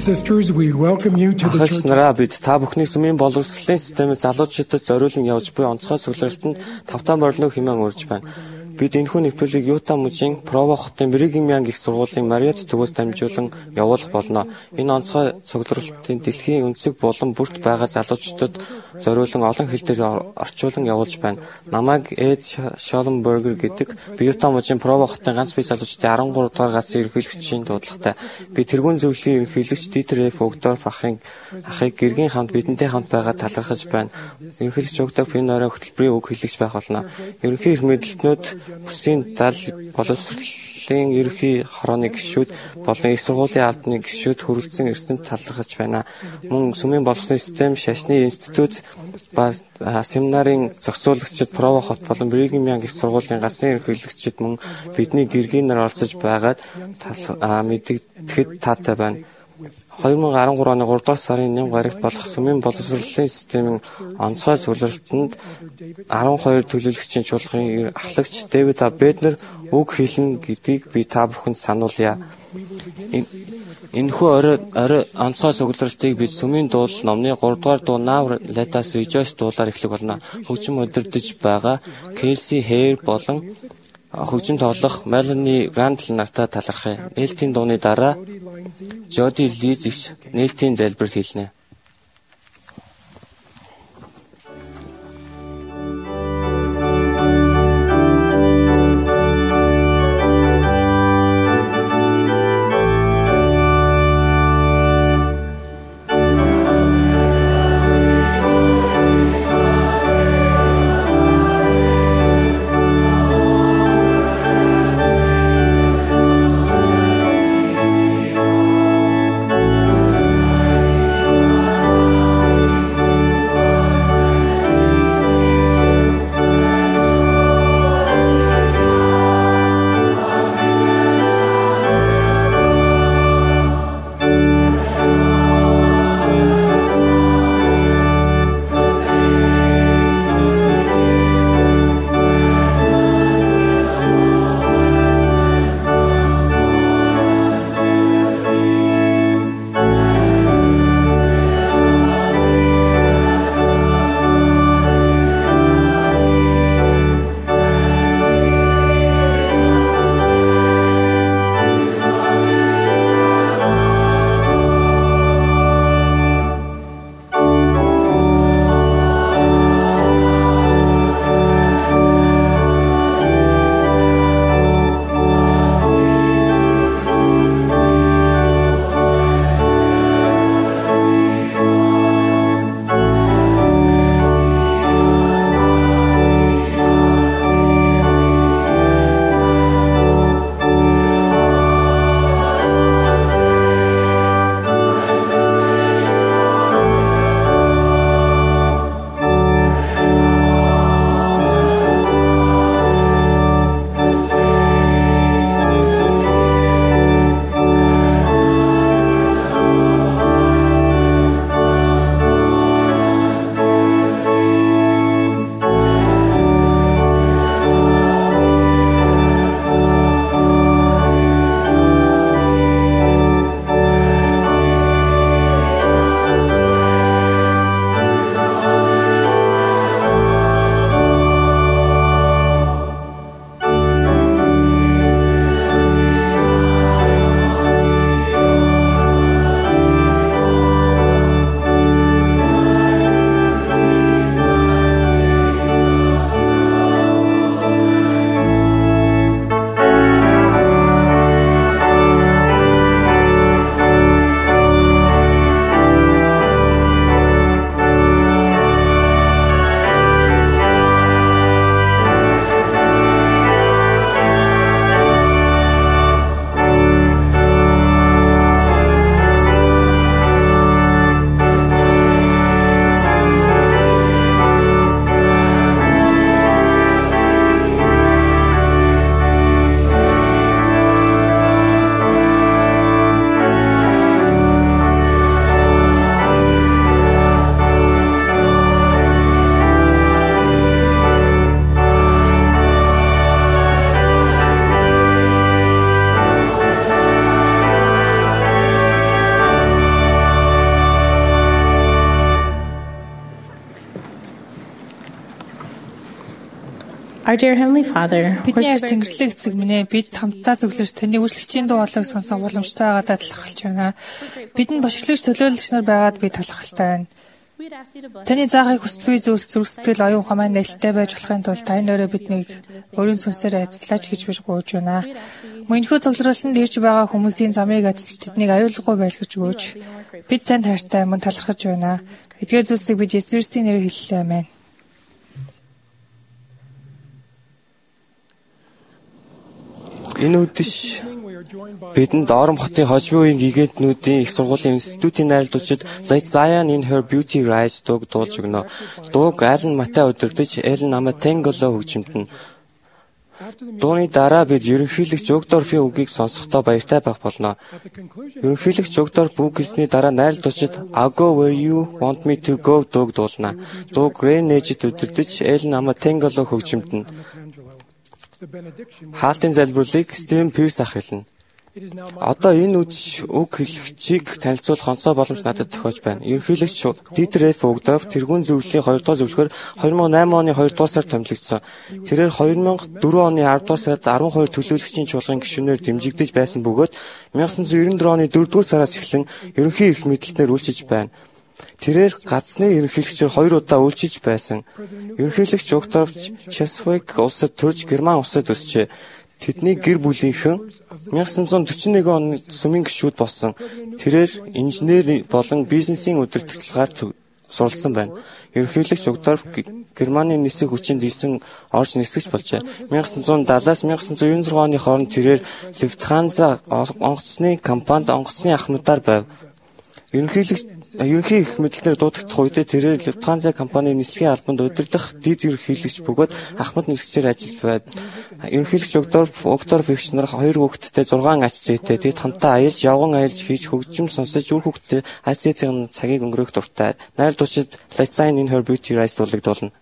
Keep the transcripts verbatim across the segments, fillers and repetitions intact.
sisters, we welcome you to the church. Ахлаараа бид та бүхний сүмийн боловсролын системээс залуучуудад зориулан явж буй онцгой суглалтанд тавтан борлоо хэмээн урьж байна. Бид энэхүү нэвтрүүлгийг Юта мужийн Прово хотын Бригмиан гэх сургуулийн Мариат төвөөс дамжуулан явуулах болно. Энэ онцгой суглалтын дэлхийн өнцөг болон бүрт байгаа залуучуудад зориулан олон хэл дээр орчуулан явуулж байна. Намайг Эд Шолленбергер гэдэг би Юта мужийн Прово хотын ганц бие залуучдын арван гурав дахь газрын ерөнхийлөгчийн дуудлагатай. Би тэргүүн зөвлөлийн ерөнхийлөгч Дитер Ф. Огдорф ахын ахыг гэргийн хамт бидэнтэй хамт байгаа талархаж байна. Ерөнхийлөгч Огдорф энэ орой хөтөлбөрийн үг хэлэгч байх болно. Ерөнхий эрх мэдэлтнүүд бүсийн дал боловсролын ерөнхий хорооны гишүүд болон их сургуулийн албаны гишүүд хүрэлцэн ирсэн талархаж байна. Мөн сүмийн боловсролын систем, шашны институт ба семинарын зохицуулагчид Прово хот болон Бригмиан гэх сургуулийн газрын ерөнхийлөгчид мөн бидний гэргийнээр оролцож байгаад мэддэхэд таатай байна. две тысячи двадцать три оны гурав дахь сарын найман гарагт болох сүмийн боловсролын системийн онцгой суглалтанд дөрвөн төлөөлөгчийн чуулгын ахлагч Дэвид А. Бэднер үг хэлнэ гэдгийг би та бүхэнд сануулъя. Энэхүү орой орой онцгой суглалтыг бид сүмийн дуул номны гурав дахь дуу Now Let Us Rejoice дуулаар эхлэх болно. Хөгжим удирдах байгаа Кейси Хейр болон хөгжим тоглох Мелани Грандл нартай талархъя. Нээлтийн дууны дараа Жоди Лиз их нээлтийн залбир хэлнэ. Thank you. Our dear Heavenly Father, бидний арь Тэнгэрлэг эцэг минь ээ, бид хамтдаа зөвлөж таны үйлчлэгчийн дуу хоолойг сонсох боломжтой байгаадаа талархалж байна. Бидэнд бошиглогч төлөөлөгч нар байгаад би талархалтай байна. Таны заахыг хүсч буй зүйлс зүрх сэтгэл оюун ухаан маань нээлттэй байж болохын тулд таны нэрээр биднийг өөрийн сүнсээр эзлэж гэж би гуйж байна. Мөнхөө цогцлолтод ирж байгаа хүмүүсийн замыг эзэлж тэднийг аюулгүй байлгаж өгөөч. Бид танд хайртай мөн талархаж байна. Эдгээр зүйлсийг бид Есүс Христийн нэрээр хэллээ. Амен. Энэ үдэш бидэнд Ором хотын хожим үеийн гигантнүүдийн их сургуулийн институтийн найрладагчид Let Zion in her beauty rise дууг дуулж өгнө. Дууг Ален Матай удирдах Элен Аматенголо хөгжимдөн. Дууны дараа бид ерөнхийлөгч Өгдорфийн үгийг сонсохдоо баяртай байх болно. Ерөнхийлөгч Өгдорф үг хэлсний дараа найрладагчид I go where you want me to go дууг дуулна. Дууг Грэн Нэжид удирдах Элен Аматенголо хөгжимдөн. Хаалтын залбирлыг Стивен Пирс ах хэлнэ. Одоо энэ үдшиг үг хэлэгчийг танилцуулах онцгой боломж надад тохиож байна. Ерөнхийлөгч Дитер Ф. Өгдорф тэргүүн зөвлөлийн хоёр дахь зөвлөхөр две тысячи восемь оны хоёр дугаар сард томилогдсон. Тэрээр две тысячи четыре оны десять дугаар сард twelve төлөөлөгчийн чуулган гишүүнээр дэмжигдэж байсан бөгөөд nineteen ninety-nine оны four дугаар сараас эхлэн ерөнхий эрх мэдэлтээр үйлчилж байна. Тэрээр газны ерөнхийлөгчөөр хоёр удаа үйлчилж байсан. Ерөнхийлөгч Өгдорф Чесвик улсад төрж Герман улсад өсчээ. Тэдний гэр бүлийнхэн nineteen forty-one оны сүмийн гишүүд болсон. Тэрээр инженер болон бизнесийн удирдлагаар суралцсан байна. Ерөнхийлөгч Өгдорф Германы нисэх хүчинд ийсэн орж нисгэж болжээ. nineteen seventy-аас nineteen ninety-six оны хооронд тэрээр Lufthansa онгоцны компанид онгоцны ахмадаар байв. Ерөнхийлөгч ерөнхий эрх мэдэлтээр дуудагдах үедээ тэрээр Lufthansa компани нислэгийн албанд удирдах дэд ерөнхийлөгч бөгөөд ахмад нэрсээр ажиллаж байв. Ерөнхийлөгч Өгдорф Өгдорф эгч нар хоёр хүүхэдтэй six ач зээтэй тэд хамтаа аялж, явган аялж хийж хөгжим сонсож үр хүүхэдтэй ач зээтэй цагийг өнгөрөөх дуртай. Найрладагчид Let Zion in her beauty rise дуулыг дуулна.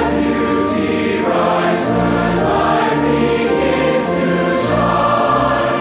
Rise, her light begins to shine.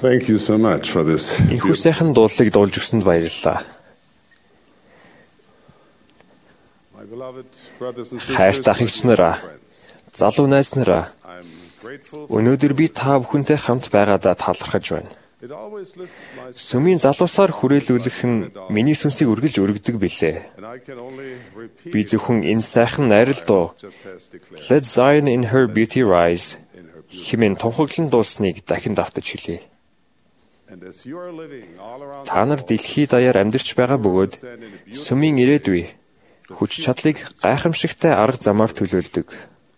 Thank you so much for this. Энэхүү сайхан дуулыг дуулж өгсөнд баярлалаа. Хайртай ахигч нараа, залуу найз нараа, өнөөдөр би та бүхэнтэй хамт байгаадаа талархаж байна. Сүмийн залуусаар хүрээлүүлэх нь миний сүнсийг үргэлж өргөдөг билээ. Би зөвхөн энэ сайхан найрал дуу Let Zion in her beauty rise хэмээн тунхаглан дуусныг дахин давтаж хэлье. Та нар дэлхий даяар амьдарч байгаа бөгөөд сүмийн ирээдүй хүч чадлыг гайхамшигтай арга замаар төлөөлдөг.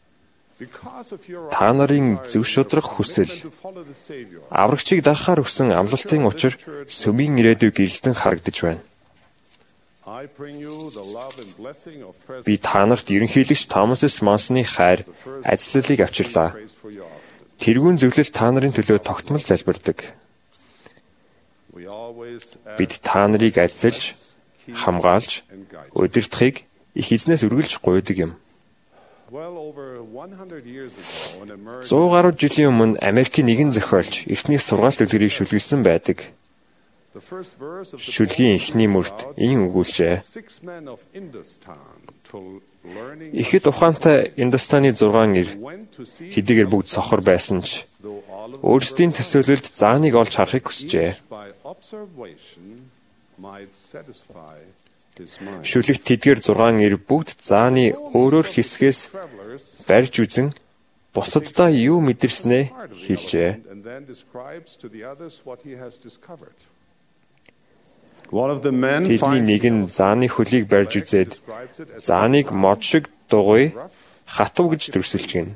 Та нарын зөв шударга хүсэл аврагчийг дагахаар өгсөн амлалтын учир сүмийн ирээдүй гэрэлтэн харагдаж байна. Би та нарт ерөнхийлөгч Томас С. Монсны хайр, ажлалыг авчирлаа. Тэргүүн зөвлөл та нарын төлөө тогтмол залбирдаг. Бид та нарыг ажиллаж, хамгаалж, удирдахыг их эзнээс үргэлж гуйдаг юм. зуун гаруй жилийн өмнө Америкийн нэгэн зохиолч эртний сургаалт үлгэрийг шүлгэлсэн байдаг. Шүлгийн эхний мөрт ийм өгүүлжээ. Ихэд ухаантай Индостаны зургаан ир хэдийгээр бүгд сохор байсан ч өөрсдийн төсөөлөлд зааныг олж харахыг хүсжээ. Шүлэгт тэдгээр зургаан ир бүгд зааны өөрөөр хэсгээс барьж үзэн бусаддаа юу мэдэрснээ хэлжээ. Тэдний нэг нь зааны хөлийг барьж үзээд зааныг мод шиг дугуй хатав гэж төрсөлж гин.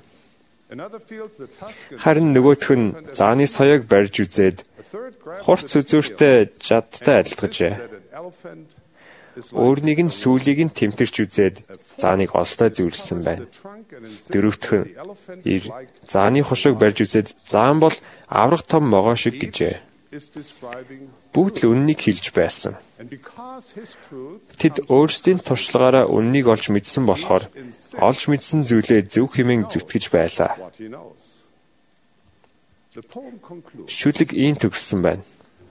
Харин нөгөөх нь зааны соёог барьж үзээд хурц үзүүртэй жадтай адилгажээ. Өөр нэг нь сүүлийг нь тэмтэрч үзээд зааныг олстой зүйрлсэн байна. Дөрөвдөх нь ир зааны хушиг барьж үзээд заан бол аврах том могоо шиг гэжээ. Бүгд л үннийг хэлж байсан. Тэд өөрсдийн туршлагаараа үннийг олж мэдсэн болохоор олж мэдсэн зүйлээ зөв хэмээн зүтгэж байлаа. Шүлэг ийм төгссөн байна.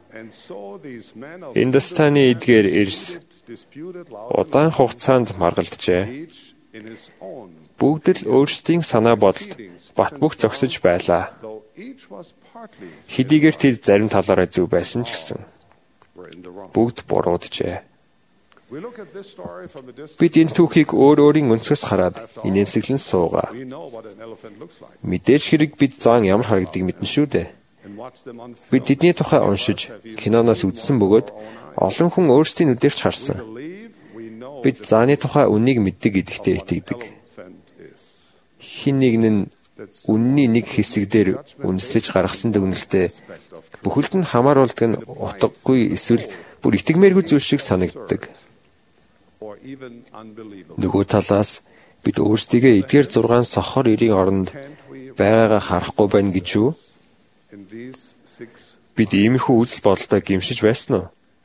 Индостаны эдгээр эрс удаан хугацаанд маргалджээ. Бүгд л өөрсдийн санаа бодолд бат бөх зогсож байлаа. Хэдийгээр тэд зарим талаараа зөв байсан ч гэсэн бүгд бурууджээ. Бид энэ түүхийг өөр өөрийн өнцгөөс хараад инээмсэглэн суугаа. Мэдээж хэрэг бид заан ямар харагдгийг мэднэ шүү дээ. Бид тэдний тухай уншиж, киноноос үзсэн бөгөөд олон хүн өөрсдийн нүдэрч харсан. Бид зааны тухай үннийг мэддэг гэдэгтээ итгэдэг. Хэн нэг нь үнний нэг хэсэг дээр үндэслэж гаргасан дүгнэлтэд бүхэлд нь хамааруулдаг нь утгагүй эсвэл бүр итгэмээргүй зүйл шиг санагддаг. Нөгөө талаас бид өөрсдийгөө эдгээр зургаан сохор ирийн оронд байгаагаа харахгүй байна гэж үү? Бид иймэрхүү үзэл бодолтой гимшиж байсан уу?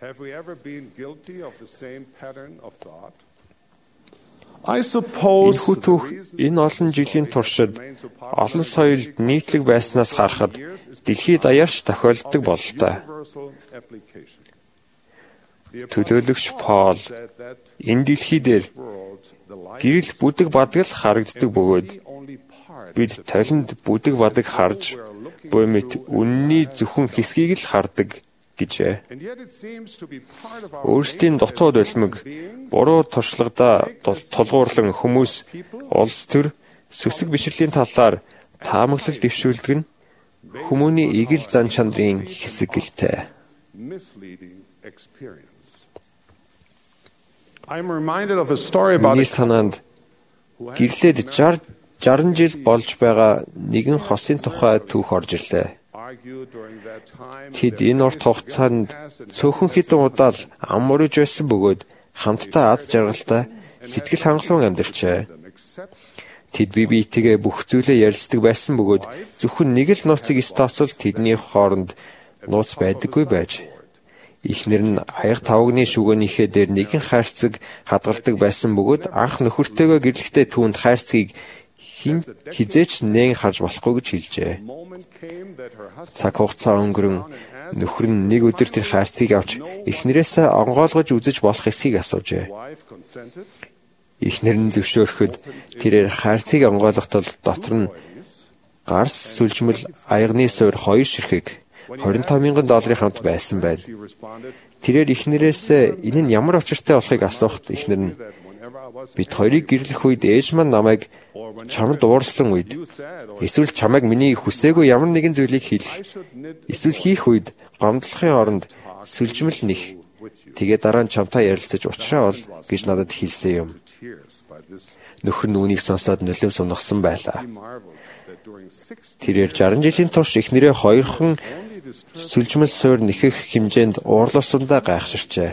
Энэхүү түүх энэ олон жилийн туршид олон соёлд нийтлэг байснаас харахад дэлхий даяарч тохиолддог бололтой. Төлөөлөгч Пол энэ дэлхий дээр гэрэл бүдэг бадаг л харагддаг бөгөөд бид толинд бүдэг бадаг харж буймит үнний зөвхөн хэсгийг л хардаг гэжээ. Өөрсдийн дотоод улмиг буруу туршлагадаа тулгуурлан хүмүүс улс төр сүсэг бишрэлийн талаар таамаглал дэвшүүлдэг нь хүмүүний игэл зан чанарын хэсэг гэлтэй. Миний санаанд гэрлээд жарган жил болж байгаа нэгэн хосын тухай түүх орж ирлээ. Тэд энэ урт хугацаанд цөөхөн хэдэн удаа л ам мөрөж байсан бөгөөд хамтдаа аз жаргалтай сэтгэл хангалуун амьдарчээ. Тэд бие биетэйгээ бүх зүйлээ ярилцдаг байсан бөгөөд зөвхөн нэг л нууцыг стосол тэдний хооронд нууц байдаггүй байж. Ихнэр нь аяг тавгны шүгөөнийхээ дээр нэгэн хайрцаг хадгалдаг байсан бөгөөд анх нөхөртөөгөө гэрлэхдээ түүнд хайрцгийг хин хизээч нээн харж болохгүй гэж хэлжээ. Цаг хугацаа өнгөрөн нөхөр нь нэг өдөр тэр хайрцгийг авч эхнэрээсээ онгойлгож үзэж болох эсхийг асуужээ. Эхнэр нь зөвшөөрөхөд тэрээр хайрцгийг онгойлготол дотор нь гарс сүлжмэл аягны суур хоёр ширхэг двадцать пять мянган долларын хамт байсан байна. Тэрээр эхнэрээсээ энэ нь ямар учиртай болохыг асуухад эхнэр нь бид хоёрыг гэрлэх үед ээж маань намайг чамд уурлсан үед эсвэл чамайг миний хүсээгүй ямар нэгэн зүйлийг хийх эсвэл хийх үед гомдлохын оронд сүлжмэл нэх тэгээ дараа нь чамтай ярилцаж уулзраа бол гэж надад хэлсэн юм. Нөхөр нь үүнийг сонсоод нөлөө сунагсан байлаа. Тэрээр шестьдесят жилийн турш эхнэрээ хоёрхан сүлжмэл суур нэхэх хэмжээнд уурлуулсандаа гайхширчээ.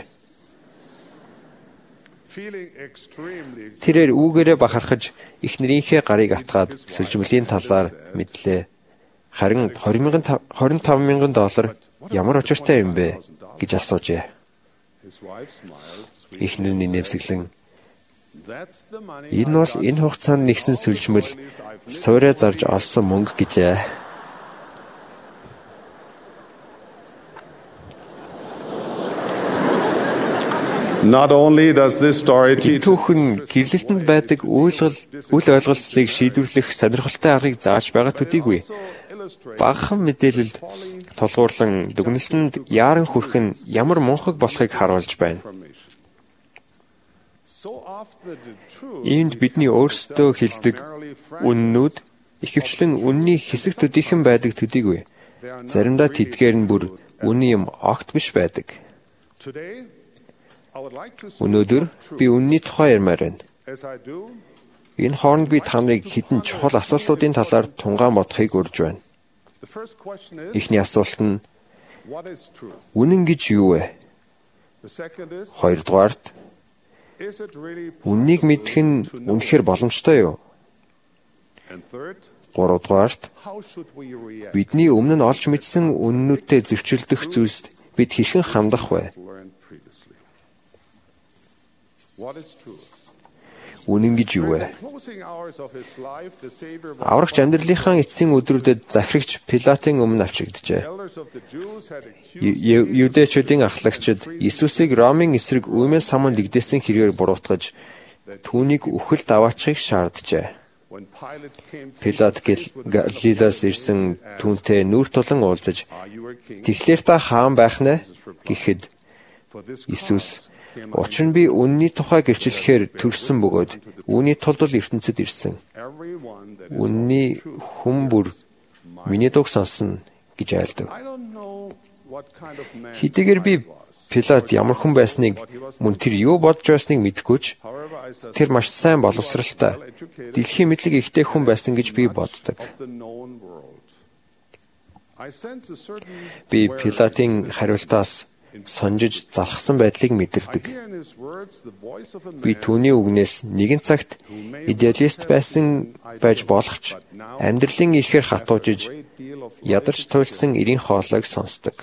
Тэрээр үүгээрээ бахархаж эхнэрийнхээ гарыг атгаад сүлжмэлийн талаар мэдлээ. Харин двадцать пять мянган доллар ямар учиртай юм бэ гэж асуужээ. Эхнэр нь нэмсэглэн энэ бол энэ хугацаанд нэгсэн сүлжмэл суурэ зарж олсон мөнгө гэжээ. Not only does this story teach түүхэн гэрлэлтэнд байдаг үйлгэл үл ойлголцлыг шийдвэрлэх сонирхолтой аргыг зааж байгаа төдийгүй багахан мэдээлэлд тулгуурлан дүгнэлтэнд яаран хүрэх нь ямар мунхаг болохыг харуулж байна. Иймд бидний өөрсдөө хэлдэг үннүүд ихэвчлэн үнний хэсэг төдийхэн байдаг төдийгүй заримдаа тэдгээр нь бүр үнний юм огт биш байдаг. Өнөөдөр би үнний тухай ярмаар байна. Энэ хооронд би та нарыг хэдэн чухал асуултуудын талаар тунгаан бодохыг урьж байна. Эхний асуулт нь үнэн гэж юу вэ? Хоёрдугаарт үннийг мэдэх нь үнэхээр боломжтой юу? Гуравдугаарт бидний өмнө нь олж мэдсэн үннүүдтэй зөрчилдөх зүйлс бид хэрхэн хандах вэ? Үнэн гэж юу вэ? Аврагч амьдралынхаа эцсийн өдрүүдэд захирагч Пилатын өмнө авчигджээ. Юдэчүүдийн ахлагчид Иесусыг Ромын эсрэг үмэн самунд игдээсэн хэрэгээр буруутгаж түүнийг үхэлд аваачихыг шаарджээ. Пилат Галилеас ирсэн түүнтэй нүүр тулан уулзаж "Тэгэхээр та хаан байх нэ?" гэхэд Иесус "Учир нь би үнний тухай гэрчлэхээр төрсөн бөгөөд үүний тулд л ертөнцид ирсэн. Үнний хүн бүр миний дууг сонсно" гэж айлдав. Хэдийгээр би Пилат ямар хүн байсныг мөн тэр юу бодж байсныг мэдэхгүй ч тэр маш сайн боловсралтай дэлхийн мэдлэг ихтэй хүн байсан гэж би боддог. Би Пилатын хариултаас сонжиж залхсан байдлыг мэдэрдэг. Би түүний үгнээс нэгэн цагт идеалист байсан байж болох ч амьдралын эрхээр хатуужиж ядарч туйлдсан эрийн хоолойг сонсдог.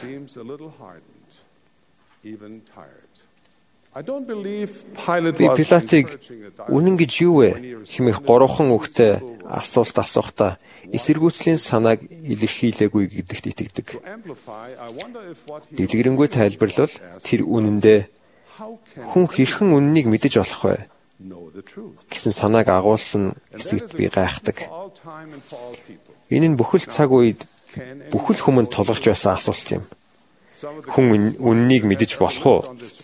Би Пилатыг үнэн гэж юу вэ хэмээх гурван үгтэй асуулт асуухтаа эсэргүүцлийн санааг илэрхийлээгүй гэдэгт итгэдэг. Дэлгэрэнгүй тайлбарлал тэр үнэндээ хүн хэрхэн үннийг мэдэж болох вэ гэсэн санааг агуулсан хэсэгт би гайхдаг. Энэ нь бүхэл цаг үед бүхэл хүмүүнд тулгарч байсан асуулт юм. Хүн үннийг мэдэж болох уу?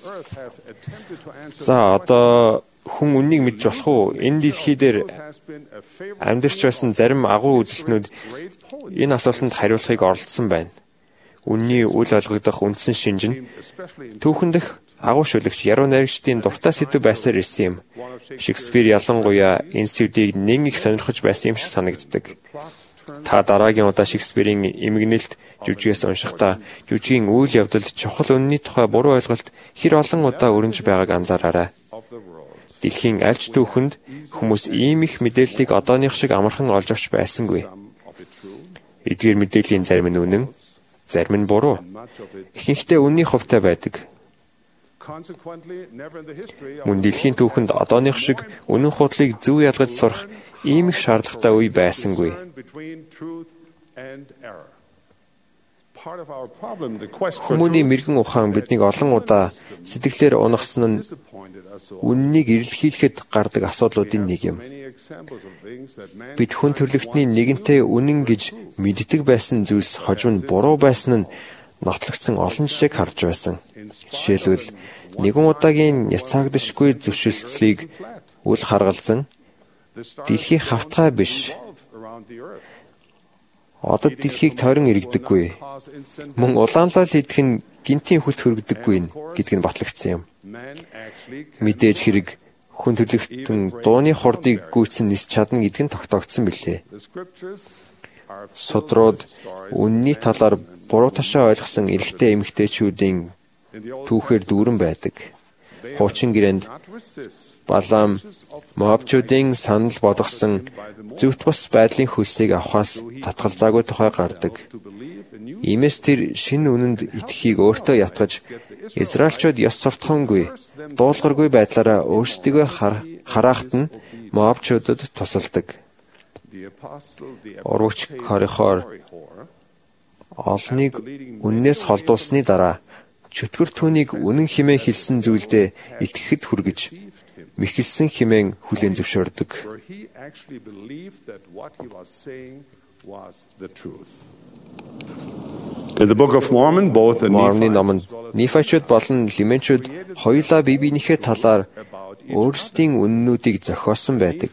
За одоо хүн үннийг мэдж болох уу? Энэ дэлхий дээр амьдарч байсан зарим агуу үзэлтнүүд энэ асуултанд хариулахыг оролдсон байна. Үнний үл ойлгогдох үндсэн шинж нь түүхэн дэх агуу шүлэгч яруу найрагчдын дуртай сэдв байсаар ирсэн юм. Шекспир ялангуяа энэ сэдвийг нэг их сонирхож байсан юм шиг санагддаг. Та дараагийн удаа Шекспирийн эмгэнэлт жүжигээс уншихдаа жүжигийн үйл явдалд чухал үнний тухай буруу ойлголт хэр олон удаа өрнөж байгааг анзаараарай. Дэлхийн альч түүхэнд хүмүүс ийм их мэдээллийг одооных шиг амархан олж авч байсангүй. Эдгээр мэдээллийн зарим нь үнэн, зарим нь буруу. Ихэнхдээ үнний хувьтай байдаг. Мөн дэлхийн түүхэнд одооных шиг үнэн худлыг зөв ялгаж сурах ийм их шаардлагатай үе байсангүй. Хүмүүний мэрэгэн ухаан биднийг олон удаа сэтгэлээр унагсан нь үннийг ирэлхийлэхэд гардаг асуудлуудын нэг юм. Бид хүн төрлөختний нэгэнтээ үнэн гэж мэддэг байсан зүйлс хожим нь буруу байсан нь нотлогдсон олон жишээг харж байсан. Жишээлбэл нэгэн удаагийн няцаагдашгүй зөвшөлтслийг үл харгалзан дэлхий хавтгай биш. Одод дэлхийг тойрон иргэдэггүй. Мөн улаанлал идэх нь гинтийн хүлт хөргдөггүй гэдг нь батлагдсан юм. Мэдээж хэрэг хүн төрлөختөн дууны хордыг гүйцэн нис чадна гэдг нь тогтоогдсон билээ. Судрууд үнний талаар буруу ташаа ойлгосон эрэгтэй эмэгтэйчүүдийн түүхээр дүүрэн байдаг. Хуучин гэрээнд Балам Моабчуудын санал болгосон зөвхт бус байдлын хөлсийг авахаас татгалзаагүй тухай гардаг. Иймээс тэр шинэ үнэнд итгэхийг өөртөө ятгаж Израильчууд ёс суртахуунгүй, дуулгаргүй байдлаараа өөрсдийгөө хараахт нь Моабчуудад тусалдаг. Урвч хорихоор олныг үннээс холдуулсны дараа чөтгөр түүнийг үнэн хэмээн хэлсэн зүйлдээ итгэхэд хүргэж мэхэлсэн хэмээн хүлээн зөвшөөрдөг. In the Book of Mormon, both the Мормоны номонд Нефайчууд болон Лименчууд хоёулаа бие биенийхээ талаар өөрсдийн үннүүдийг зохиосон байдаг.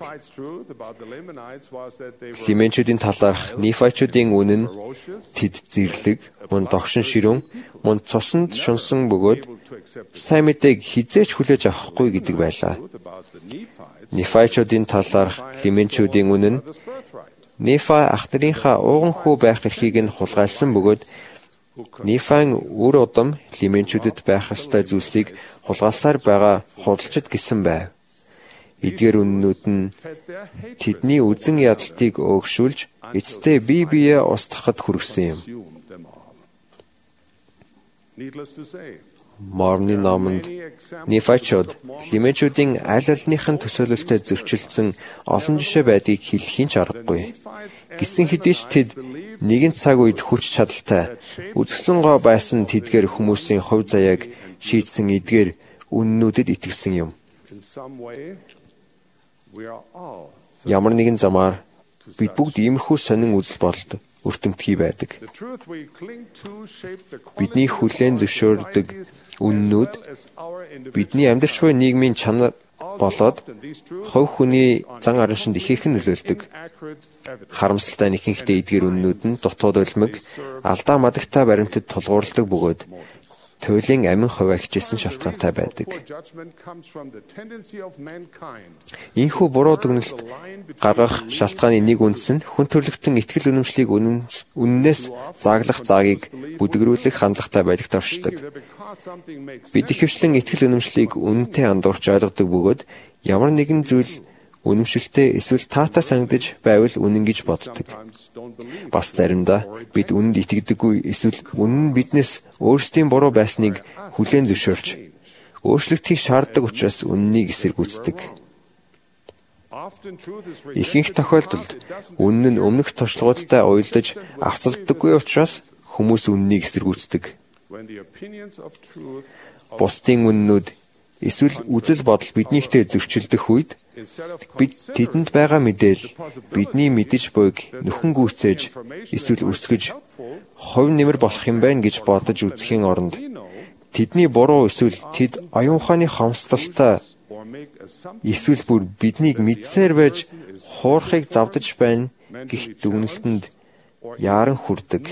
Лименчүүдийн талаарх Нефайчуудын үнэн нь тэд зэрлэг, мөн догшин ширүүн, мөн цуснд шунсан бөгөөд сайн мэдээг хизээч хүлээж авахгүй гэдэг байлаа. Нефайчуудын талаарх Лименчүүдийн үнэн нь Нефай ах нарынхаа ууган хүү байх эрхийг нь хулгайлсан бөгөөд Нефайн үр удам Лименчүүдэд байх ёстой зүйлсийг хулгайлсаар байгаа худалчид гэсэн байв. Эдгээр үннүүд нь тэдний үзэн ядалтыг өөгшүүлж эцэстээ бие биеэ устгахад хүргэсэн юм. Мормоны номонд Нефайчууд Лименчүүдийн аль альныхын төсөөлөлтөд зөрчилдсөн олон жишээ байдгийг хэлхийн ч аргагүй. Гэсэн хэдий ч тэд нэгэн цаг үед хүч чадалтай үзэсгэлэн гоо байсан тэдгээр хүмүүсийн хувь заяаг шийдсэн эдгээр үннүүдэд итгэсэн юм. Ямар нэгэн замаар бид бүгд иймэрхүү сонин үзэл бодолд өртөмтгий байдаг. Бидний хүлээн зөвшөөрдөг үннүүд бидний амьдарч буй нийгмийн чанар болоод хувь хүний зан араншинд ихээхэн нөлөөлдөг. Харамсалтай нь ихэнхдээ эдгээр үннүүд нь дутууд улмиг, алдаа мадагтай баримтад тулгуурладаг бөгөөд туйлын амин хувиа хичээсэн шалтгаантай байдаг. Ийхүү буруу дүгнэлт гаргах шалтгааны нэг үндэс нь хүн төрлөختөн итгэл үнэмшлийг үннээс зааглах заагийг бүдгэрүүлэх хандлагатай байдагт оршдог. Бид ихэвчлэн итгэл үнэмшлийг үнэнтэй андуурч ойлгодог бөгөөд ямар нэгэн зүйл үнэмшилтэй эсвэл таатай санагдаж байвал үнэн гэж боддог. Бас заримдаа бид үнэнд итгэдэггүй эсвэл үнэн нь биднээс өөрсдийн буруу байсныг хүлээн зөвшөөрч өөрчлөлтийг шаарддаг учраас үннийг эсэргүүцдэг. Ихэнх тохиолдолд үнэн нь өмнөх туршлагуудтай уялдаж авцалддаггүй учраас хүмүүс үннийг эсэргүүцдэг. Бусдын үннүүд эсвэл үзэл бодол биднийхтэй зөрчилдөх үед бид тэдэнд байгаа мэдээл бидний мэдэж буйг нөхөн гүйцээж эсвэл үсгэж хувь нэмэр болох юм байна гэж бодож үзэхийн оронд тэдний буруу эсвэл тэд оюун ухааны хомсдолтой эсвэл бүр биднийг мэдсээр байж хуурахыг завдаж байна гэх дүгнэлтэнд яаран хүрдэг.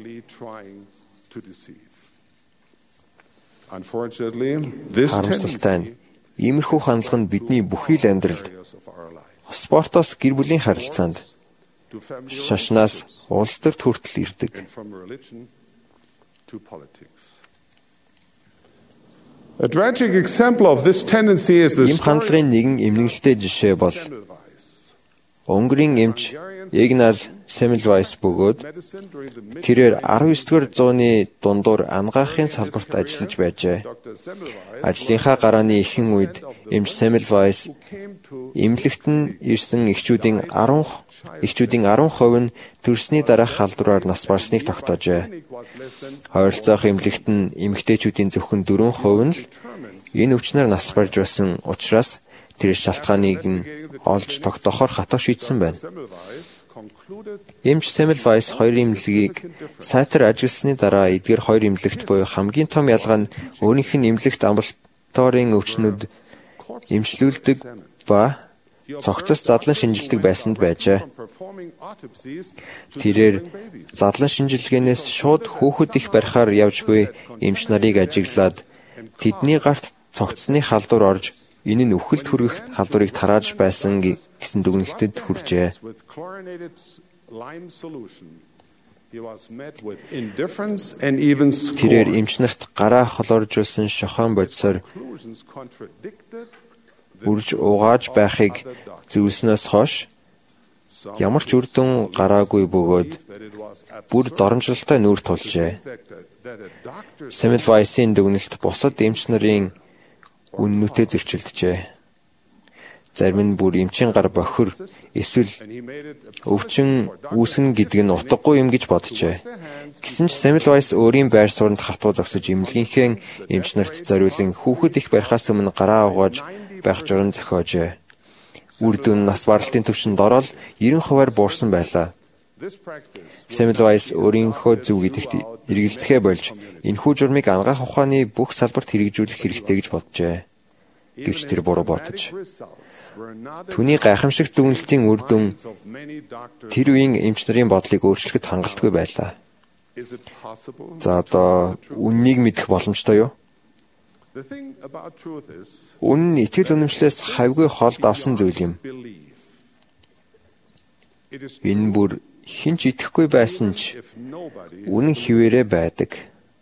Харамсалтай нь иймэрхүү хандлага нь бидний бүхий л амьдралд спортоос гэр бүлийн харилцаанд шашнаас улс төр хүртэл ирдэг. Ийм хандлагын нэгэн эмнэлэгтэй жишээ бол Унгарын эмч Игназ Семельвайс бөгөөд тэрээр арав есдүгээр зууны дундуур анагаахын салбарт ажиллаж байжээ. Ажлынхаа гарааны ихэнх үед эмч Семельвайс эмнэлэгт нь ирсэн эхчүүдийн арав эхчүүдийн арав хувь нь төрсний дараах халдвараар нас барсныг тогтоожээ. Ойролцоох эмнэлэгт нь эмэгтэйчүүдийн зөвхөн дөрвөн хувь нь л энэ өвчнөр нас барж байсан учраас тэр шалтгааныг нь олж тогтоохоор хатуу шийдсэн байна. Эмч Семельвайс хоёр эмнэлгийг сайтар ажилласны дараа эдгээр хоёр эмнэлэгт буюу хамгийн том ялгаа нь өөрийнх нь эмнэлэгт амбулаторийн өвчнүүд эмчлүүлдэг ба цогцос задлан шинжилдэг байсанд байжээ. Тэрээр задлан шинжилгээнээс шууд хүүхэд их барихаар явж буй эмч нарыг ажиглаад тэдний гарт цогцсны халдвар орж энэ нь үхэлд хүргэх халдварыг тарааж байсан гэсэн дүгнэлтэд хүржээ. Тэрээр эмч нарт гараа холоржуулсан шохон бодисоор үрж угааж байхыг зөвлснөөс хойш ямар ч үр дүн гараагүй бөгөөд бүр доромжлолтой нүүр тулжээ. Семельвайсийн дүгнэлт бусад эмч нарын үнэнүүтэй зөрчилдөжээ. Зарим нь бүр эмчийн гар бохир эсвэл өвчин үүснэ гэдэг нь утгагүй юм гэж боджээ. Гэсэн ч Семельвайс өөрийн байр сууринд хатуу зогсож эмнэлгийнхээ эмч нарт зориулан хүүхэд их барихаас өмнө гараа угааж байх журам зохиожээ. Үр дүн нас баралтын түвшинд ороод девяносто хувиар буурсан байлаа. Семельвайс өөрийнхөө зөв гэдэгт эргэлзэхээ болж энэхүү журмыг анагаах ухааны бүх салбарт хэрэгжүүлэх хэрэгтэй гэж боджээ. Гэвч тэр буруу бодож. Түүний гайхамшигт дүгнэлтийн үр дүн тэр үеийн эмч нарын бодлыг өөрчлөхөд хангалтгүй байлаа. За одоо үннийг мэдэх боломжтой юу? Үнэн нь итгэл үнэмшлээс хавьгүй холд авсан зүйл юм. Энэ бүр хинч итгэхгүй байсан ч үнэн хിവэрэ байдаг.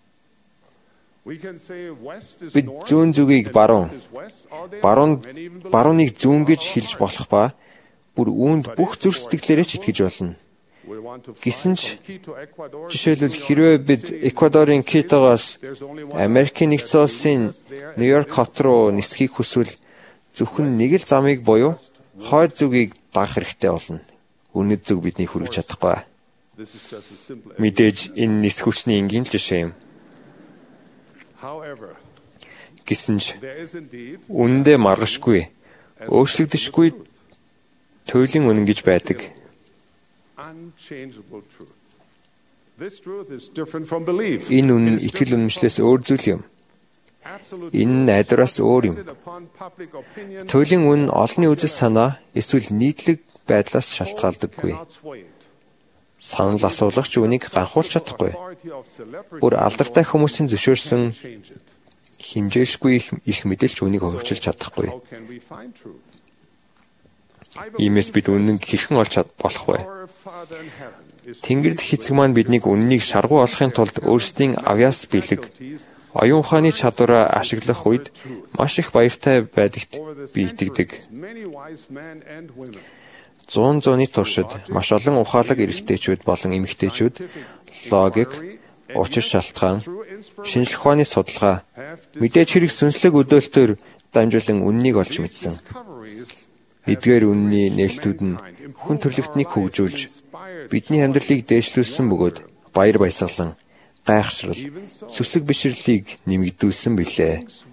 Бид зүүн зүгийг баруун, баруун барууныг зүүн гэж хэлж болох ба бүр үүнд бүх зүрх сэтгэлээрээ ч итгэж болно. Гэсэн ч жишээлбэл хэрвээ бид Эквадорын Китогоос Америкийн нэгдсэн улсын Нью-Йорк хот руу нисхийг хүсвэл зөвхөн нэг л замыг буюу хойд зүгийг дагах хэрэгтэй болно. Үнэт зүг бидний хүргэж чадахгүй. Мэдээж энэ нис хүчний энгийн жишээ юм. Гэсэн ч үнэндээ маргашгүй, өөрчлөгдөшгүй туйлын үнэн гэж байдаг. Энэ үнэн итгэл үнэмшлээс өөр зүйл юм. Энэ нь найдвараас өөр юм. Туйлын үнэн олонний үзэл санаа эсвэл нийтлэг байдлаас шалтгаалдаггүй. Санал асуулагч үнийг ганхуулж чадахгүй. Бүр алдартай хүмүүсийн зөвшөөрсөн хэмжээшгүй их мэдээлж үнийг хөгжүүлж чадахгүй. Иймээс бид үннийг хэрхэн олж болох вэ? Тэнгэр дэх эцэг маань биднийг үннийг шаргуу олохын тулд өөрсдийн авьяас бэлэг, оюун ухааны чадвараа ашиглах үед маш их баяртай байдагт би итгэдэг. Зуун зууны туршид маш олон ухаалаг эрэгтэйчүүд болон эмэгтэйчүүд логик, учир шалтгаан, шинжлэх ухааны судалгаа, мэдээж хэрэг сүнслэг өдөөлтөөр дамжуулан үннийг олж мэдсэн. Эдгээр үнний нээлтүүд нь хүн төрлөختнийг хөгжүүлж, бидний амьдралыг дээшлүүлсэн бөгөөд баяр баясгалан, гайхшрал, сүсэг бишрлийг нэмэгдүүлсэн билээ.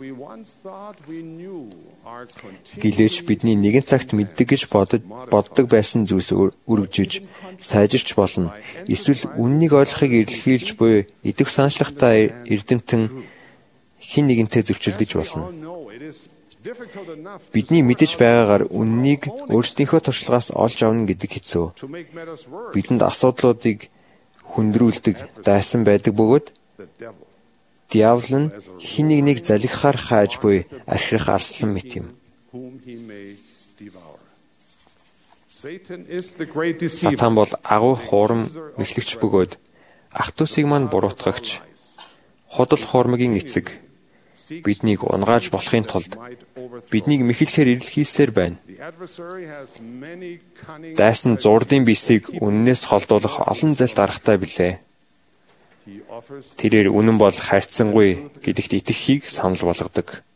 Гэлээч бидний нэгэн цагт мэддэг гэж боддог байсан зүйлс үргэлжиж, сайжирч болно. Эсвэл үннийг ойлгохыг илэрхийлж буй идэх санаачлагтай эрдэмтэн хэн нэгэнтэй зөрчилдөж болно. Бидний мэдэж байгаагаар үннийг өөрсдийнхөө туршлагаас олж авна гэдэг хэцүү. Бидэнд асуудлуудыг хүндрүүлдэг дайсан байдаг бөгөөд диавол нь хэн нэгнийг залгихаар хайж буй архирах арслан мэт юм. Сатан бол агуу хуурам мэхлэгч бөгөөд ах дүүсийг маань буруутгагч, худал хуурмагийн эцэг, биднийг унгааж болохын тулд биднийг мэхлэхээр ирэлхийлсээр байна. Дайсан зурдын бисийг үннээс холдуулах олон залт аргатай билээ. Тэрээр үнэн бол хайрцангуй гэдэгт итгэхийг санал болгодог.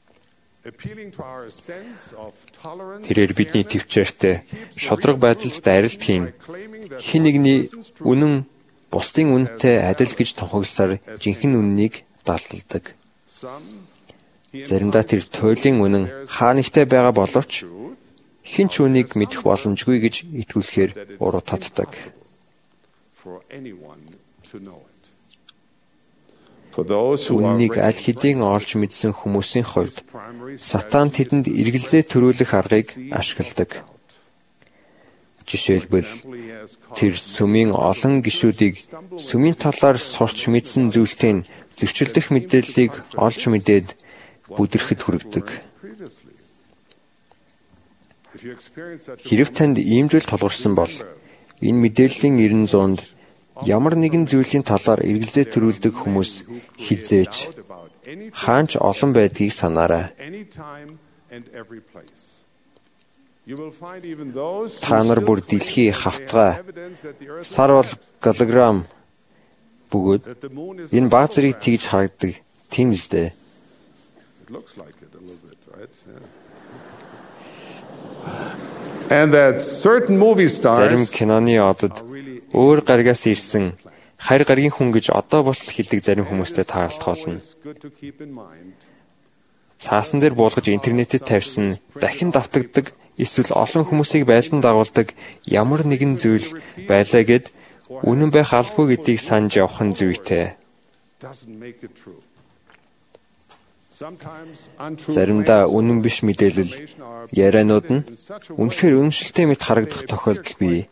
Тэрээр бидний төвчээртэй шодрог байдалд дайралтхийн хэн нэгний үнэн бусдын үнэтэй адил гэж тунхагласаар жинхэнэ үннийг далдалдаг. Заримдаа тэр туйлын үнэн хаа нэгтэй байгаа боловч хэн ч үнийг мэдэх боломжгүй гэж итгүүлэхээр уруу татдаг. Үннийг аль хэдийн олж мэдсэн хүмүүсийн хувьд Сатан тэдэнд эргэлзээ төрүүлэх аргыг ашигладаг. Жишээлбэл тэр сүмийн олон гишүүдийг сүмийн талаар сурч мэдсэн зүйлтэй зөрчилдөх мэдээллийг олж мэдээд бүдрэхэд хүргэдэг. Хэрв танд ийм зүйл тулгарсан бол энэ мэдээллийн эрен зуунд ямар нэгэн зүйлийн талаар эргэлзээ төрүүлдэг хүмүүс хизээч хаанч олон байдгийг санаарай. Та нар бүр дэлхий хавтгай сар бол голограмм бөгөөд энэ баг зэрэг тэгж харагдаг тийм үстэй. And that certain movie зарим stars киноны одод өөр гаригаас ирсэн харь гаригийн хүн гэж одоо болтол хэлдэг зарим хүмүүстэй таарлах болно. Цаасан дээр буулгаж интернетэд тавьсан дахин давтагддаг эсвэл олон хүмүүсийг байлдан дагуулдаг ямар нэгэн зүйл байлаа гэд үнэн байх албагүй гэдгийг санаж явах нь зүйтэй. Заримдаа үнэн биш мэдээлэл ярианууд нь үнэхээр үнэмшилтэй мэт харагдах тохиолдол бий.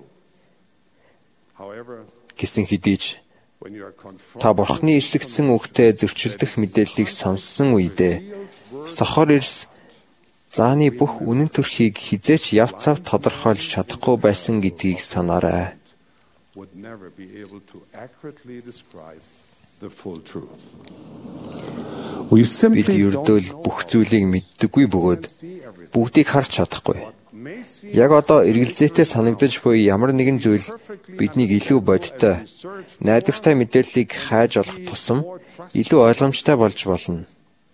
Гэсэн хэдий ч та Бурхны ишлэгдсэн үгтэй зөрчилдөх мэдээллийг сонссон үедээ сохор эрс зааны бүх үнэн төрхийг хизээч яв цав тодорхойлж чадахгүй байсан гэдгийг санаарай. Бид ердөө бүх зүйлийг мэддэггүй бөгөөд бүгдийг харж чадахгүй. Яг одоо эргэлзээтэй санагдаж буй ямар нэгэн зүйл биднийг илүү бодиттой, найдвартай мэдээллийг хайж олох тусам илүү ойлгомжтой болж болно.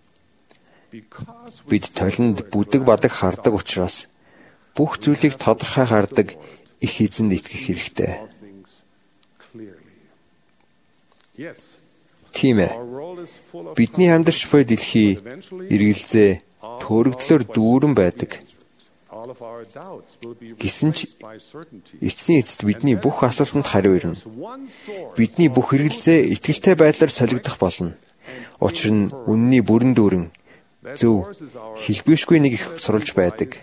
Бид толинд бүдэг бадаг хардаг учраас бүх зүйлийг тодорхой хардаг их эзэнд итгэх хэрэгтэй. Тийм ээ. Бидний амьдарч буй дэлхий эргэлзээ, төөрөгдлөөр дүүрэн байдаг. Гэсэн ч эцсийн эцэст бидний бүх асуултанд хариу ирнэ. Бидний бүх эргэлзээ итгэлтэй байдлаар солигдох болно. Учир нь үнний бүрэн дүүрэн зөв хэлбэршгүй нэг их сурвалж байдаг.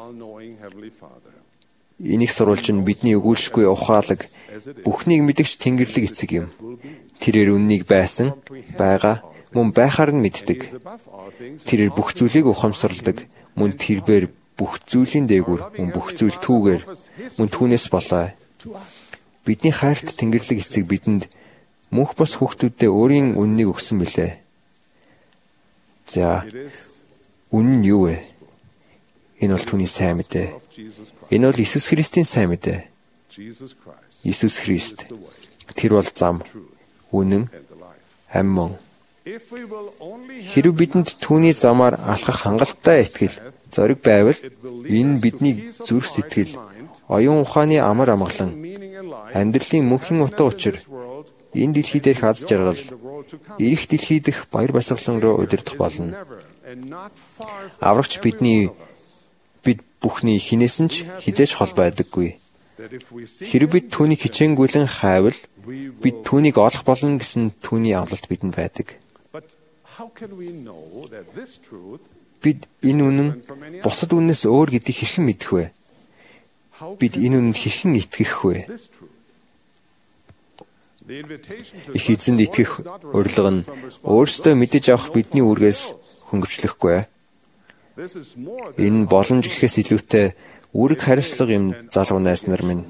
Энийг сурвалж нь бидний өгүүлшгүй ухаалаг, бүхнийг мэдгч Тэнгэрлэг эцэг юм. Тэрээр үннийг байсан, байгаа, мөн байхаар нь мэддэг. Тэрээр бүх зүйлийг ухамсарладаг, мөн тэрбээр бүх зүйлийн дээгүүр, мөн бүх зүйл түүгээр, мөн түүнээс болоо. Бидний хайрт Тэнгэрлэг эцэг бидэнд мөнх бос хүүхдүүддээ өөрийн үннийг өгсөн билээ. За, үнэн нь юу вэ? Энэ бол түүний сайн мэдээ. Энэ бол Иесус Христийн сайн мэдээ. Иесус Христ. Тэр бол зам, үнэн, амин. Хэрэв бидэнд түүний замаар алхах хангалттай итгэл, зориг байвал энэ бидний зүрх сэтгэл, оюун ухааны амар амгалан, амьдралын мөнхийн утга учир, энэ дэлхий дээрх аз жаргал, ирэх дэлхий дэх баяр баясгалан руу удирдах болно. Аврагч бидний бид бүхний хинээс нь ч хизээж хол байдаггүй. Хэрэв бид түүнийг хичээнгүйлэн хайвал бид түүнийг олох болно гэсэн түүний амлалт бидэнд байдаг. Бид энэ үнэн бусад үннээс өөр гэдгийг хэрхэн мэдэх вэ? Бид энэ үнэнд хэрхэн итгэх вэ? Их эзэнд итгэх урилга нь өөрсдөө мэдэж авах бидний үүргээс хөнгөвчлөхгүй. Энэ боломж гэхээс илүүтэй үүрэг хариуцлага юм залуу найз нар минь.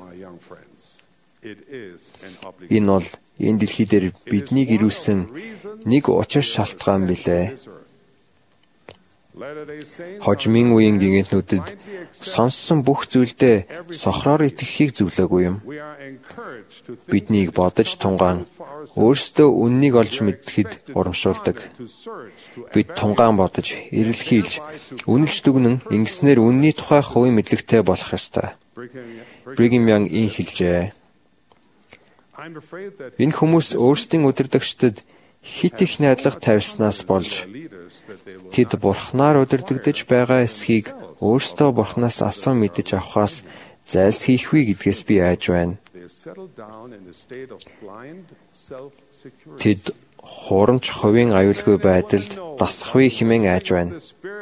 Энэ бол энэ дэлхий дээр биднийг ирүүлсэн нэг учир шалтгаан билээ. Хожимын үеийн гинэтнүүдэд сонссон бүх зүйлдээ сохроор итгэхийг зөвлөөгүй юм. Биднийг бодож тунгаан өөрсдөө үннийг олж мэдэхэд урамшуулдаг. Бид тунгаан бодож, эрэлхийлж, үнэлж дүгнэн ингэснээр үнний тухай хувийн мэдлэгтэй болох ёстой. Brigham Young ийм хэлжээ. Энэ хүмүүс өөрсдийн удирдагчдад хит их найдлага тавьснаас болж тэд бурхнаар удирдагдж байгаа эсхийг өөрсдөө бурхнаас асуун мэдэж авахаас зайлсхийхгүй гэдгээс би айж байна. Тэд хурамч хувийн аюулгүй байдалд дасахгүй хэмээн айж байна.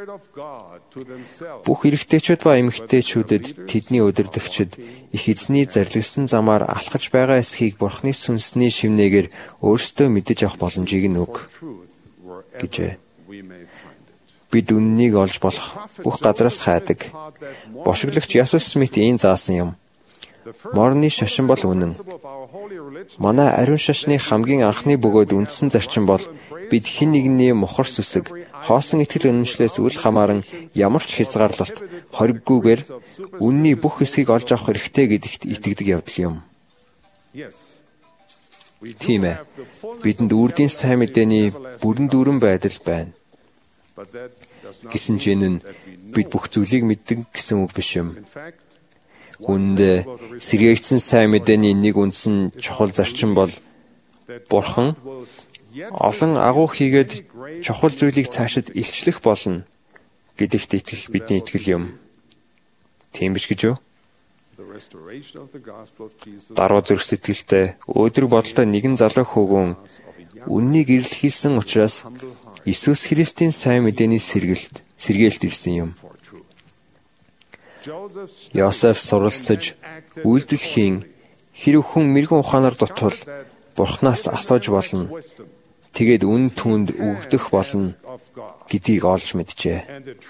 Бүх эрэгтэйчүүд ба эмэгтэйчүүдэд тэдний удирдагчид их эзний зарлигсан замаар алхаж байгаа эсхийг бурхны сүнсний шивнээгээр өөрсдөө мэдэж авах боломжийг нь өг гэжээ. Бид үннийг олж болох бүх газраас хайдаг. Бошиглагч Ясус Смит ийм заасан юм. Морны шашин бол үнэн. Манай ариун шашны хамгийн анхны бөгөөд үндсэн зарчим бол бид хэн нэгний мухар сүсэг, хоосон итгэл үнэмшлээс үл хамааран ямар ч хязгаарлалт, хориггүйгээр үнний бүх хэсгийг олж авах хэрэгтэй гэдэгт итгэдэг явдал юм. Тийм ээ. Бидэнд үрдийн сайн мэдээний бүрэн дүүрэн байдал байна. Гэсэн ч энэ нь бид бүх зүйлийг мэддэг гэсэн үг биш юм. Үүнд сэргээгдсэн сайн мэдээний нэг үндсэн чухал зарчим бол Бурхан олон агуу хийгээд чухал зүйлийг цаашид илчлэх болно гэдэгт итгэх бидний итгэл юм. Тийм биш гэж юу? Даруй зүрх сэтгэлтэй өөдрөг бодолтой нэгэн залуу хөвгөн үннийг эрэлхийлсэн учраас Иесус Христийн сайн мэдээний сэргэлт сэргээлт ирсэн юм. Йосеф суралцаж үйлдэлхийн хэрэг хүн мэрэгэн ухаанаар дутвал Бурханаас асууж болно. Тэгээд үн түнд өгдөх болно гэдгийг олж мэджээ.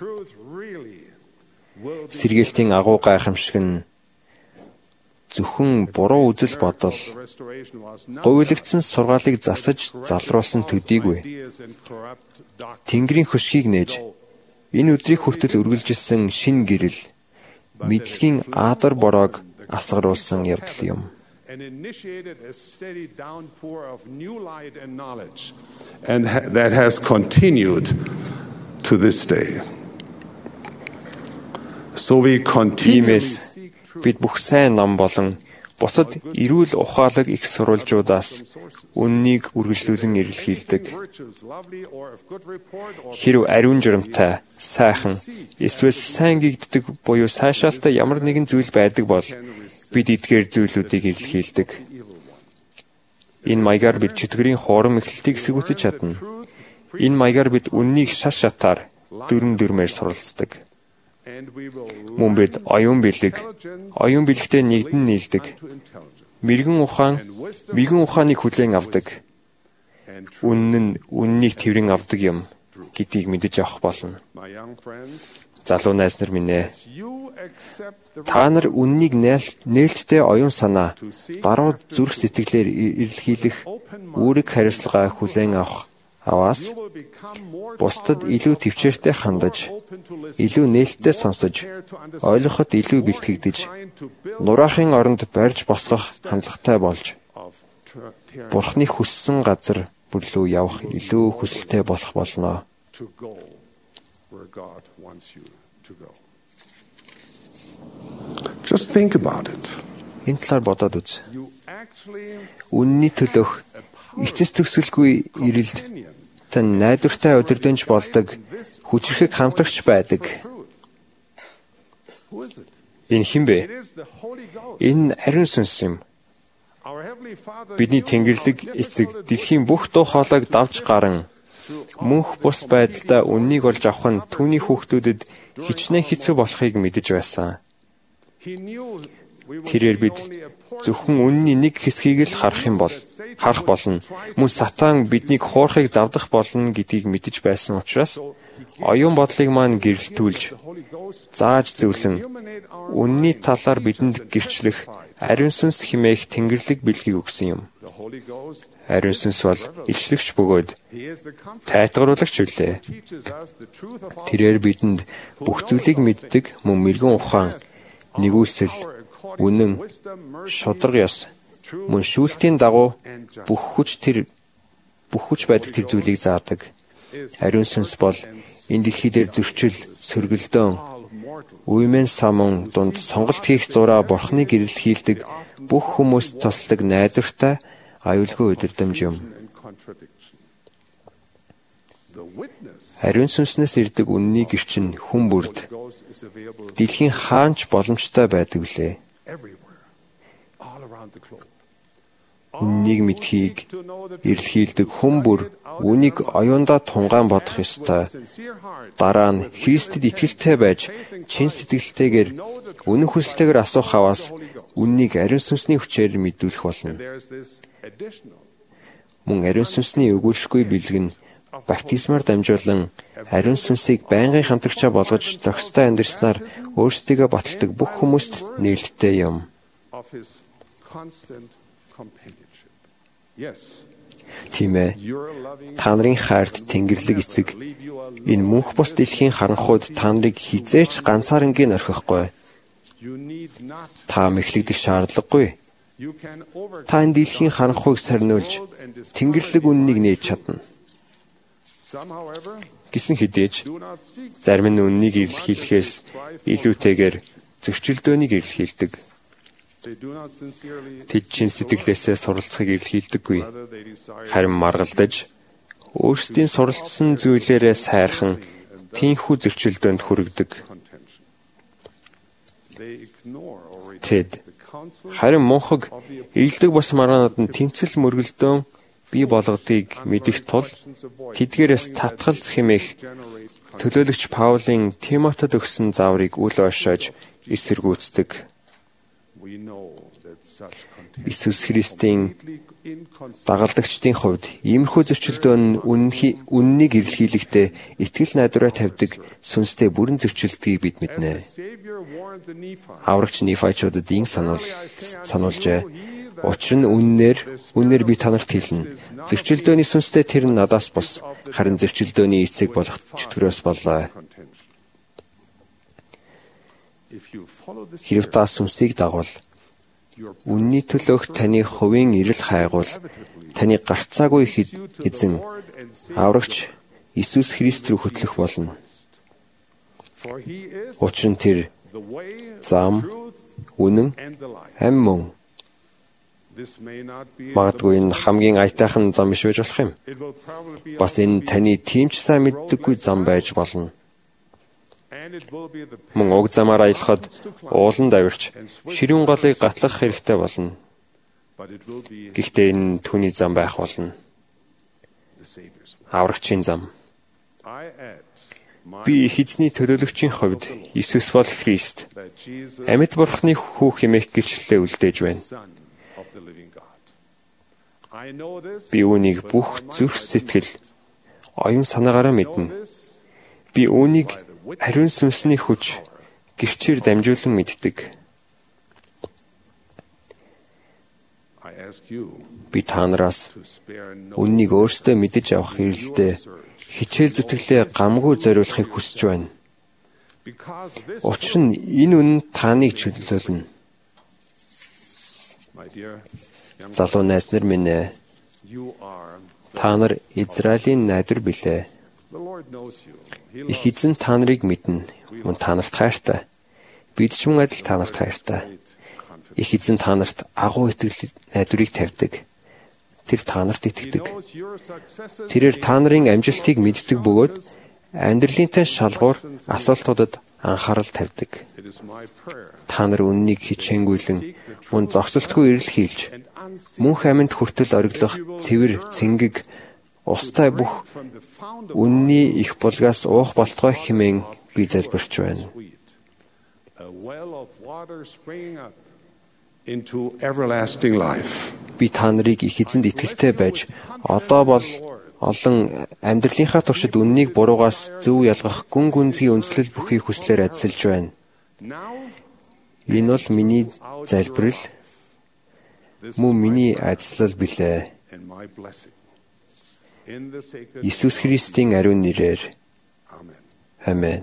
Сэргээлтийн агуу гайхамшиг нь зөвхөн буруу үзэл бодол, говьлэгдсэн сургаалыг засаж залруулсан төдийгүй. Тэнгэрийн хөшгийг нээж энэ өдрийг хүртэл үргэлжилсэн шин гэрэл, мэдлэгийн аадар бороог асгаруулсан явдал юм. And initiated a steady downpour of new light and knowledge, and ha- that has continued to this day. So we continually seek truth. Бид бүх сайн ном болон бусад эрүүл ухаалаг их сурвалжуудаас үннийг үргэлжлүүлэн эрэлхийлдэг. Хэрв ариун журамтай, сайхан, эсвэл сайн гэгддэг буюу сайшаалтай ямар нэгэн зүйл байдаг бол бид эдгээр зүйлүүдийг эрэлхийлдэг. Энэ маягаар бид чөтгөрийн хоорон эхлэлтийг эсгүүцэж чадна. Энэ маягаар бид үннийг шат шатаар дүрм дүрмээр суралцдаг. Мөн бид оюун бэлэг, оюун бэлэгтэй нэгдэн нийлдэг. Мэргэн ухаан, мэргэн ухааныг хүлээн авдаг. Үнэн нь үннийг тэрэн авдаг юм гэдгийг мэдэж авах болно. Залуу найз нар минь ээ. Та нар үннийг нээлттэй оюун санаа, даруй зүрх сэтгэлээр эрэлхийлэх, үүрэг хариуцлага хүлээн авах аваас бусдад илүү төвчээртэй хандаж, илүү нээлттэй сонсож, ойлгоход илүү бэлтгэгдэж, нураахын оронд барьж босгох хандлагатай болж, Бурхны хүссэн газар бүрлүү явах илүү хүсэлтэй болох болно. Just think about it. Энэ талаар бодоод үз. Үнний төлөх эцэс төгсөлгүй эрэлд тань найдвартай удирдамж болдог, хүчрхэг хамтрагч байдаг. Энэ хэн бэ? Энэ ариун сүнс юм. Бидний Тэнгэрлэг эцэг дэлхийн бүх дуу хоолойг давж гарan мөнх бус байдалдаа үннийг олж авах нь түүний хүүхдүүдэд хичнээн хэцүү болохыг мэдэж байсан. Тэрээр бид зөвхөн үнний нэг хэсгийг л харах юм бол харах болно. Мөн сатан биднийг хуурахыг завдах болно гэдгийг мэдэж байсан учраас оюун бодлыг маань гэрэлтүүлж, зааж зөвлөн, үнний талаар бидэнд гэрчлэх ариун сүнс хэмээх Тэнгэрлэг бэлгийг өгсөн юм. Ариун сүнс бол илчлэгч бөгөөд тайтгаруулагч үлээ. Тэрээр бидэнд бүх зүйлийг мэддэг мөн мэрэгэн ухаан, нэгүсэл, үнэн, шударга ёс, мөн шүүлтийн дагуу бүх хүч тэр бүх хүч байдаг тэр зүйлийг заадаг. Ариун сүнс бол энэ дэлхий дээр зөрчил, сөргөлдөөн, үемэн самун дунд сонголт хийх зураа бурхны гэрэл хийлдэг бүх хүмүүст тусалдаг найдвартай аюулгүй өдөрдөмж юм. Ариун сүнснээс ирдэг үнний гэрчин хүн бүрд дэлхийн хаанч боломжтой байдаг лээ. Үннийг мэдхийг эрэлхийлдэг хүн бүр үнийг оюундаа тунгаан бодох ёстой. Дараа нь Христэд итгэлтэй байж чин сэтгэлтэйгээр үнэн хүсэлтэйгээр асуух аваас үннийг ариун сүнсний хүчээр мэдүүлэх болно. Мөн ариун сүнсний өгүүлшгүй бэлэг нь баптизмаар дамжуулан ариун сүнсийг байнгын хамтрагчаа болгож зохистой амьдрснаар өөрсдийгөө баталдаг бүх хүмүүст нээлттэй юм. Тийм ээ. Та нарын хайрт Тэнгэрлэг эцэг энэ мөнх бус дэлхийн харанхуйд та нарыг хизээч ганцаарангийн орхихгүй. Та мэхлэгдэх шаардлагагүй. Та энэ дэлхийн харанхуйг сарниулж Тэнгэрлэг үннийг нээж чадна. Гэсэн хэдиж зарим нь үннийг эрэлхийлэхээс илүүтэйгээр зөрчилдөөнийг эрэлхийлдэг. Тэд чин сэтгэлээсээ суралцахыг эрэлхийлдэггүй. Харин маргалдаж өөрсдийн суралцсан зүйлээрээ сайрхан тийхүү зөрчилдөөнд хүргэдэг. Тэд харин мунхаг эелдэг бас мараанад нь тэмцэл мөргөлдөөн бий болгодгийг мэдэх тул тэдгээрээс татгалз хэмээх төлөөлөгч Паулын Тимотед өгсөн зааврыг үл ойшоож эсэргүүцдэг. Иесус Христийн дагалдагчдын хувьд иймэрхүү зөрчилдөөн үннийг эрэлхийлэхдээ итгэл найдвараа тавьдаг сүнстэй бүрэн зөрчилдгийг бид мэднэ. Аврагч Нефайчуудад ин сануулжээ. Учир нь үннээр үннээр би танарт хэлнэ. Зөрчилдөөний сүнстэй тэр нь надаас бус, харин зөрчилдөөний эцэг болох чөтгөрөөс боллоо. Хэрв та сүнсийг дагвал үнний төлөөх таны хувийн эрэл хайгуул таны гарцаагүй эзэн аврагч Иесус Христ рүү хөтлөх болно. Учир нь тэр зам, үнэн, амь мөн. Магадгүй энэ хамгийн аятайхан зам биш байж болох юм. Бас энэ таны тийм ч сайн мэддэггүй зам байж болно. Мөн уг замаар аялахад уулан давирч ширүүн голыг гатлах хэрэгтэй болно. Гэхдээ энэ түүний зам байх болно. Аврагчийн зам. Би их эзний төлөөлөгчийн хувьд Иесус бол Христ, амьд бурхны хүү хэмээх гэрчлэлээ үлдээж байна. Би үүнийг бүх зүрх сэтгэл, оюун санаагаараа мэднэ. Би үүнийг ариун сүнсний хүч гэрчээр дамжуулан мэддэг. Би та нараас үннийг өөрсдөө мэдэж авах хэрэгэлдээ хичээл зүтгэлээ гамгүй зориулахыг хүсэж байна. Учир нь энэ үнэн таныг чөлөөлнө. Залуу найз нар минь ээ, та нар Израилийн найдвар билээ. Их эзэн та нарыг мэднэ, мөн та нарт хайртай. Бид ч мөн адил та нарт хайртай. Их эзэн та нарт агуу итгэл найдварыг тавьдаг. Тэр та нарт итгэдэг. Тэрээр та нарын амжилтыг мэддэг бөгөөд амьдралынтай шалгуур асуултуудад анхаарал тавьдаг. Та нар үннийг хичээнгүйлэн мөн зогсолтгүй эрэлхийлж мөнх амьд хүртэл ориглох цэвэр цэнгэг устай бүх үнний их булгаас уух болтгой хэмээн би залбирч байна. Би та нарыг их эзэнд итгэлтэй байж одоо бол олон амьдралынхаа туршид үннийг буруугаас зөв ялгах гүн гүнзгий үндэслэл бүхий хүслээр ажиллаж байна. Энэ бол миний залбирал. мөн миний айдслал билээ. Иесус Христийн ариун нэрээр. Амен.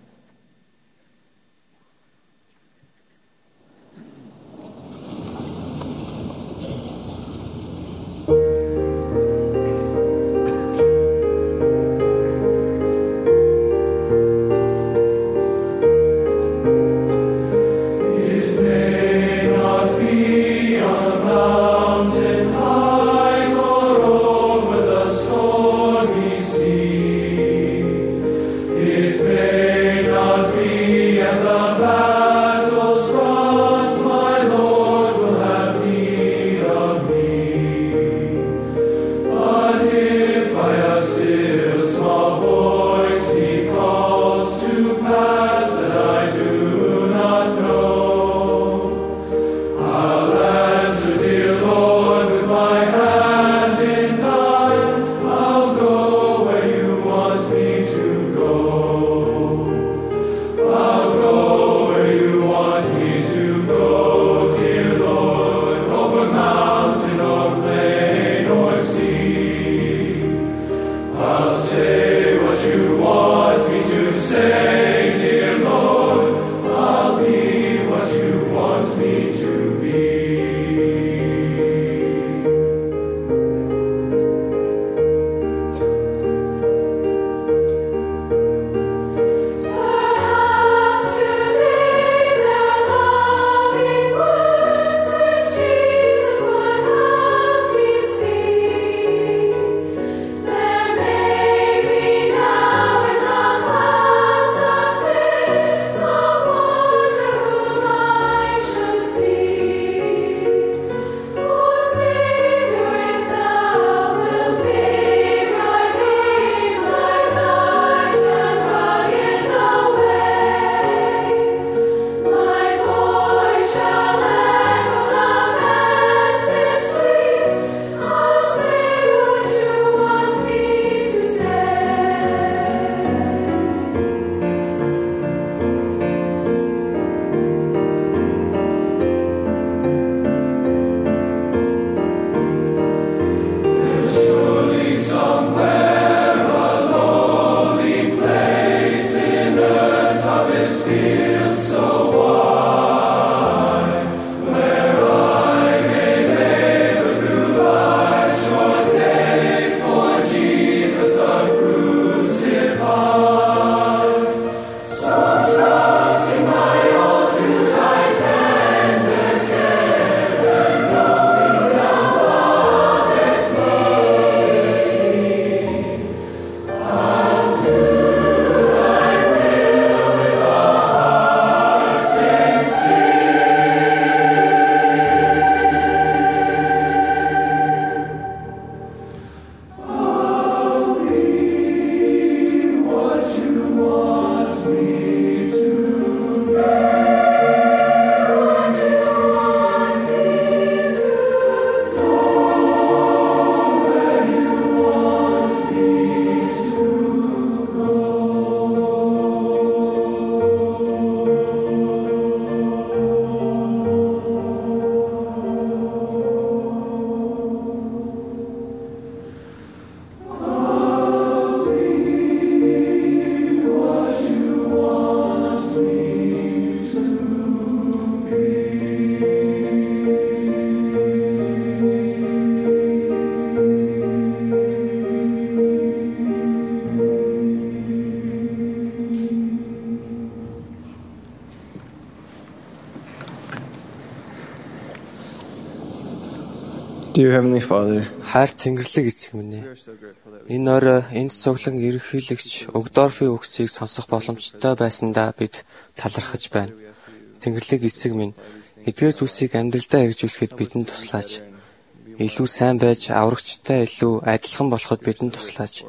Dear Heavenly Father, хайр Тэнгэрлэг эцэг минь ээ. Энэ орой энд цуглан ерөнхийлөгч Өгдорфийн үгсийг сонсох боломжтой байсандаа бид талархаж байна. Тэнгэрлэг эцэг минь, эдгээр зүйлсийг амьдралдаа хэрэгжүүлэхэд бидэнд туслаач. Илүү сайн байж аврагчтай илүү адилхан болоход бидэнд туслаач.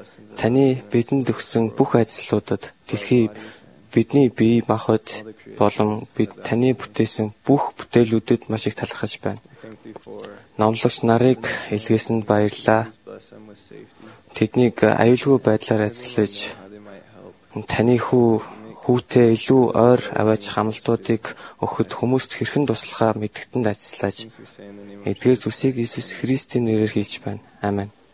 Таны бидэнд өгсөн бүх ажлуудад дэлхий бидний бие махбод болон бид таны бүтээсэн бүх бүтээлүүдэд маш их талархаж байна. Номлогч нарыг илгээсэнд баярлалаа. Тэднийг аюулгүй байдлаар ажиллаж таны хүү хүүтэй илүү ойр аваач хамлтуудыг өгөхөд хүмүүст хэрхэн туслахаа мэдгэдэнд ажиллаж эдгээр зүйлсийг Иесус Христийн нэрээр хэлж байна. Амен.